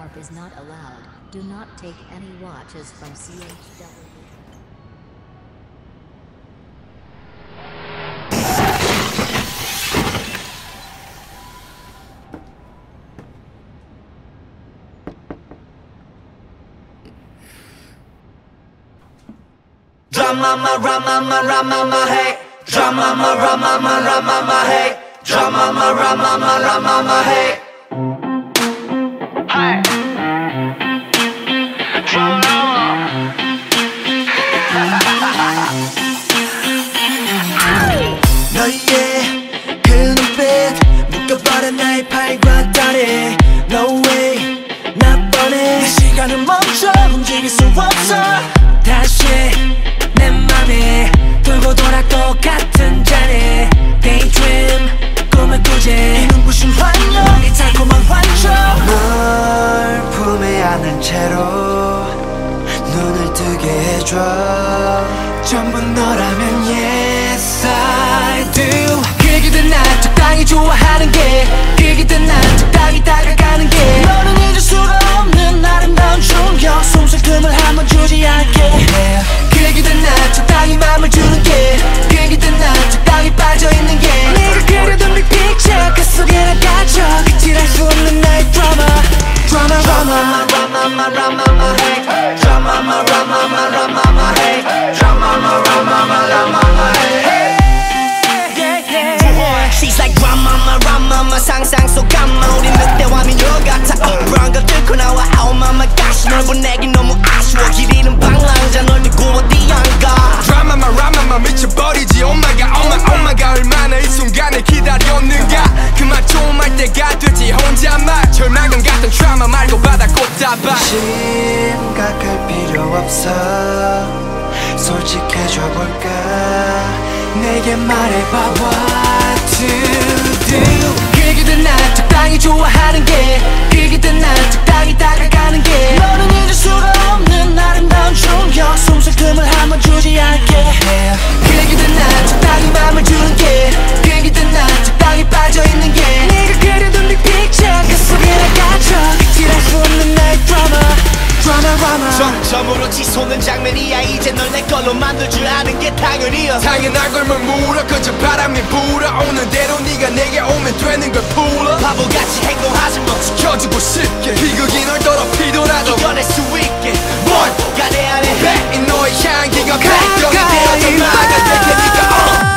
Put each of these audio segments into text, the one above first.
Pickup is not allowed. Do not take any watches from CHW. Dramama, ramama, ramama, hey. Dramama, ramama, ramama, hey. Dramama, ramama, ramama, hey. Hey. Dramama. 너의 그 눈빛 묶어버린 나의 팔과 다리. No way, 나 뻔해. 내 시간을 멈춰 움직일 수 없어. 다시 내 맘에 돌고 돌아 똑같은 자리. Daydream 꿈을 꾸지. 이 눈부신 환영 이 달콤한 환청. 널 품에 안은 채로 눈을 뜨게 해줘. 전부 너라면 yes I do. 그기든 난 적당히 좋아하는 게 그기든 난 적당히 다가가는 게 너는 잊을 수가 없는 아름다운 충격. 숨쉴 틈을 한번 주지 않게. 그기든 난 적당히 맘을 주는 게 그기든 난 적당히 빠져있는 게 네가 그려둔 빅 픽처 그 속에 나 갇혀 끝을 알 수 없는 나의 드라마. 드라마 드라마 드라마 드라마 hey. 드라마 드라마 드라마 hey. 드라마 드라마 드라마 hey. She's like 드라마 드라마 상상 속 감마. 우리 늑대와 미녀 같아. 브라운 걸 뚫고 나와 oh my gosh. 널 보내긴 너무 아쉬워. 길 잃은 방랑자 널 두고 어디 안 가. 드라마만 라마만 미쳐버리지 oh my god oh my god. 얼마나 이 순간을 기다렸는가. 그만 좀 할 때가 됐지 혼자만. 절망감 같은 트라우마 말고 바다 꽃다발. 심각할 필요 없어. 솔직해져 볼까. 내게 말해봐 what to do. 그기든 난 적당히 좋아하는 게 그기든 난 적당히 다가가는 게 너는 잊을 수가 없는 아름다운 충격. 숨쉴 틈을 한번 주지 않게. 그기든 난 적당히 맘을 주는 게 그기든 난 적당히 빠져있는 게 네가 그려둔 빅 픽처 그 속에 나 갇혀 끝을 알 수 없는 나의 드라마. 점점으로 치솟는 장면이야. 이제 널 내 걸로 만들 줄 아는 게 당연이야. 당연한 걸 뭘 물어. 그저 바람이 불어오는 대로 네가 내게 오면 되는 걸 풀어. 바보같이 행동하지 마. 지켜주고 싶게 비극이 널 더럽히더라도 이겨낼 수 있게 뭔가 내 안에 이 너의 향기가 백경이 되어져 나아갈 테니까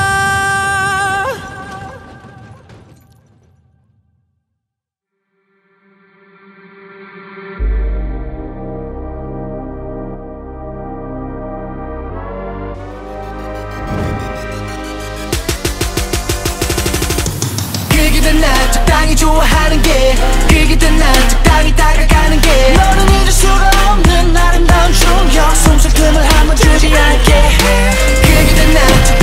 그기든 난 적당히 좋아하는 게 그기든 난 적당히 다가가는 게 너는 잊을 수가 없는 아름다운 충격. 숨쉴 틈을 한번 주지 않게. 그기든 난